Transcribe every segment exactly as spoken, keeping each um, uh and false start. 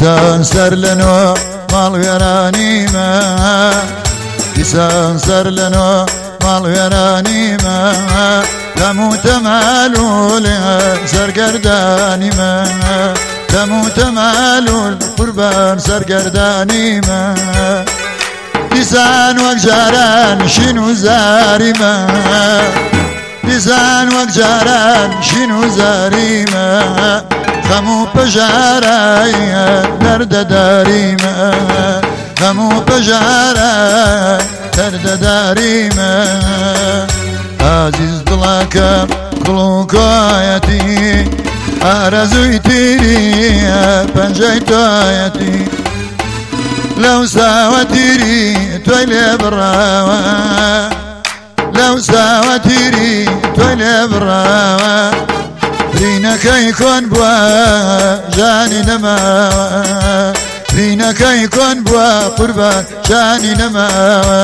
دیسان سەر لەنۆ ماڵوێرانیمە دیسان سەر لەنۆ ماڵوێرانیمە هەموو تەمالول سەرگەردانیمە هەموو تەمالول قوربان سەرگەردانیمە دیسان وەک جاران شین و زاریمە دیسان وەک جاران شین و زاریمە هەموو پەژارایە دەردەداریمە هەموو پەژارە دەردەداریمە ئازیز دڵەکەم گوڵ و کۆیەتی ئارەزووی تیریە پەنجەی تۆیەتی لەو ساوەتیری تۆی لێ بڕاوە لەو ساوەتیری تۆی لێ بڕاوە برینەکەی کۆن بووە ژانی نەماوە برینەکەی کۆن بووە قوربان ژانی نەماوە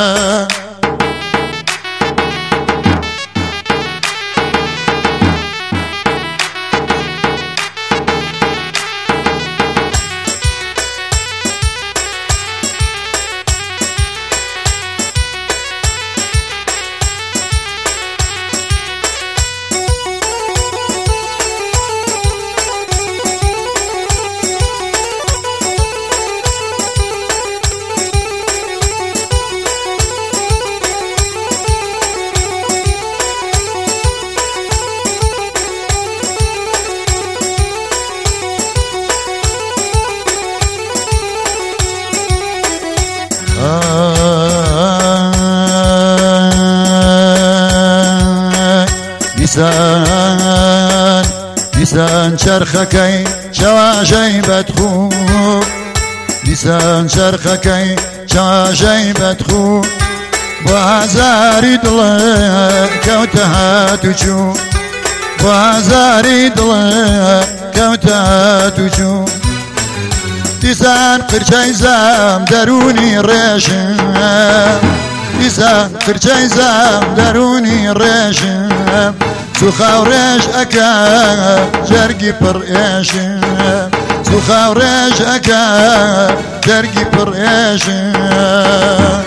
دیسان دیسان چرخەکەی چاواژەی بەدخوو دیسان چرخەکەی چاواژەی بەدخوو بۆ هازاری دڵە کەوتە هاتوچوو بۆ هازاری دڵە کەوتە هاتوچوو دیسان قرچەی زام دەرونی ڕێژم دیسان قرچەی زام دەرونی ڕێژم سوخاو ڕێژ ئەکا جەرگی پڕ ئێژم سوخاو ڕێژ ئەکا جەرگی پڕ ئێژم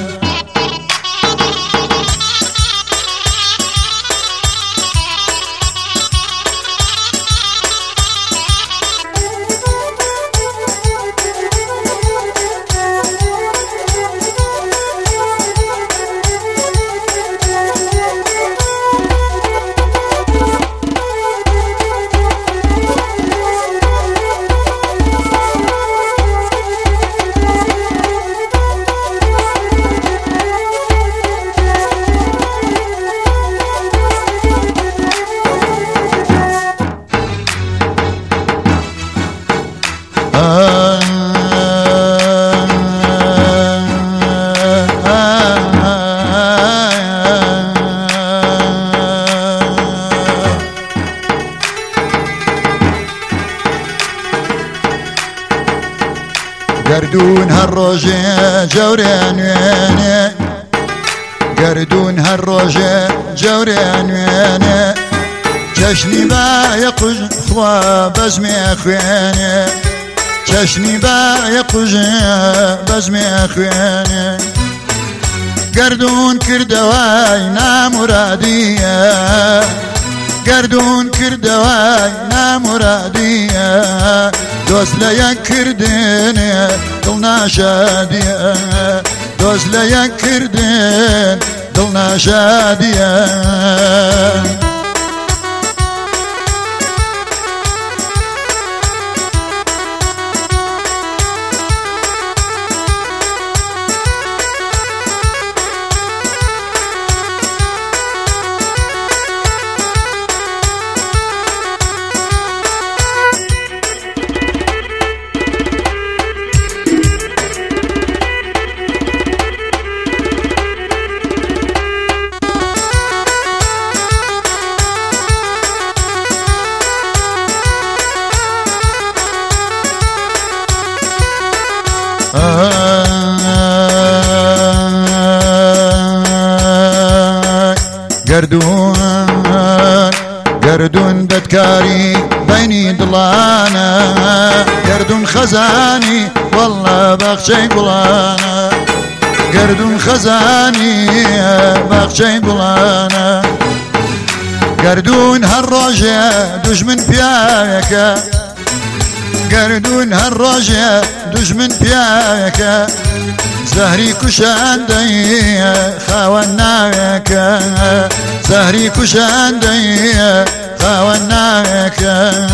گردون هەر ڕۆژێ جەورێ نوێنێ گردون هەر ڕۆژێ جەورێ نوێنێ چەشنی بایە قوژ خوا بەزمێ خوێنێ چەشنی بایە قوژ بەزمێ خوێنێ گردون کردەوای نامورادیە گردون کردەوای نامورادیە دۆست لە یەک کردنێ دڵ ناشادیە دۆست لە یەک کردن دڵ ناشادیە گردون گردون بدكاري بيني ضلانا قرد خزاني والله بخشي قلانا قرد خزاني بخشي قلانا قردون هالروجة دجمن بياك قردون هالروجة دجمن بياك زهري كشاندي خاوناك زهري كشاندي خاوناك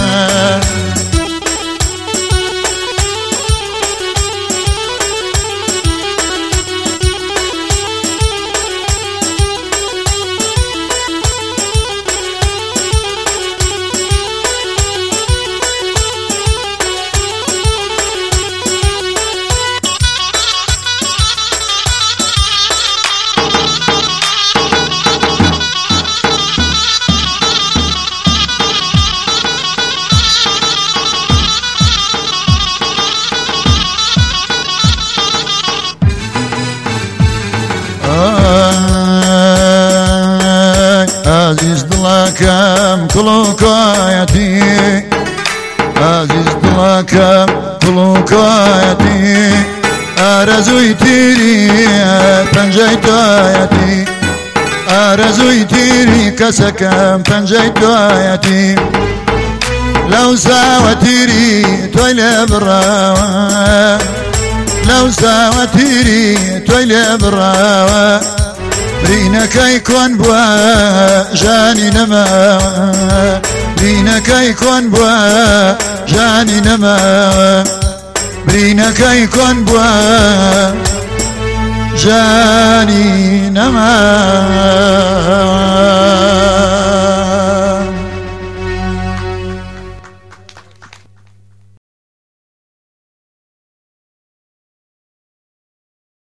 عزيز دلاكم كلوكايتي عزيز دلاكم كلوكايتي آرزوی تیری پنجه دایتی آرزوی تیری کسکم پنجه دایتی لو ساوى تیری تویل براوه لو ساوى تیری تویل براوه برينك يكون بوا جاني نما برينك يكون بوا جاني نما برينك يكون بوا جاني نما